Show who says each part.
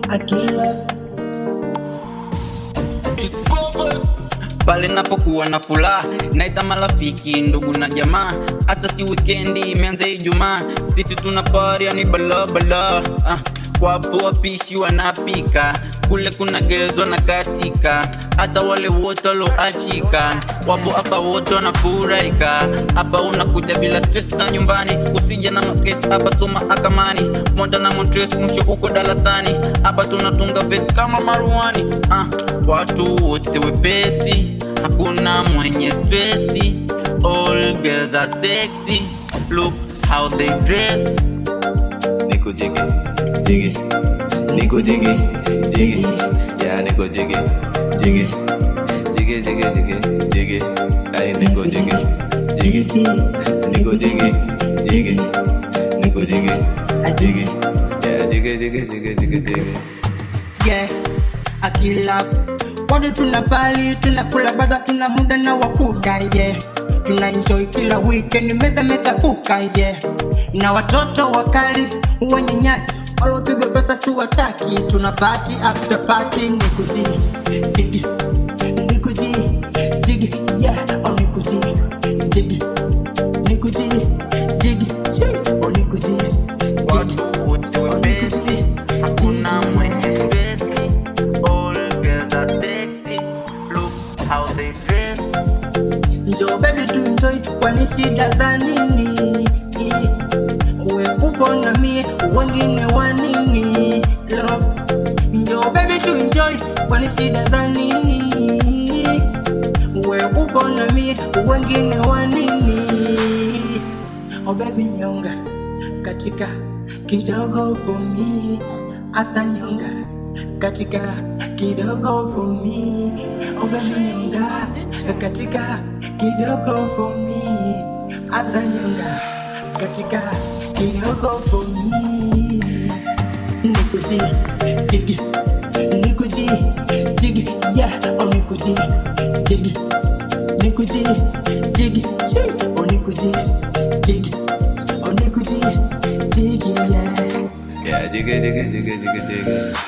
Speaker 1: Pale napokuwa na furaha naita marafiki ndugu na jamaa, hasa si weekendi imeanza Ijumaa, sisi tuna party yani bala wapo wapishi wanapika, kule kuna girls wanakatika, hata wale wote waloachika wapo hapa wote wanafurahika. Hapa unakuja bila stress za nyumbani, usije na makesi hapa soma akamani, moja na montres mwisho uko darasani, hapa tunatunga verse kama maruani. Watu wote wepesi, hakuna mwenye stressi, all girls are sexy, look how they dress.
Speaker 2: Niko jiggy, jiggy, niko jiggy, jiggy, yeah niko jiggy, jiggy, jiggy, jiggy, jiggy, jiggy, ay niko jiggy, jiggy, niko jiggy, jiggy, niko jiggy, jiggy, yeah jiggy, jiggy, jiggy, jiggy, jiggy.
Speaker 3: Yeah, akila wadu tunapali, tunakula baza, tuna muda na wakuda, yeah. Tuna enjoy kila weekend, meza mechafuka, yeah. Na watoto wakali, wenye nyaki, walopigwa pesa tuwataki, tuna party after party, nikuji, jiggy, nikuji, jiggy, yeah, oh nikuji, jiggy, nikuji, jiggy, oh nikuji, jiggy, oh nikuji,
Speaker 1: hakuna mwenye stressi, all girls are sexy, look how they dress.
Speaker 3: Njoo baby tu enjoy, kwani shida za nini? Uwe upo na mie, wengine wanini? Love, njoo baby tu enjoy, kwani shida za nini? Uwe upo na mie, wengine wanini? Oh baby nyonga, katika kidogo for me. Asa nyonga, katika kidogo for me. Oh baby nyonga, katika kidogo for me. Asa nyonga, katika kidogo for me. Nikuji, jiggy, nikuji, jiggy, yeah, oh nikuji, jiggy, nikuji, jiggy, oh nikuji, jiggy, oh nikuji, jiggy, yeah.
Speaker 2: Yeah, jiggy, jiggy, jiggy, jiggy, jiggy.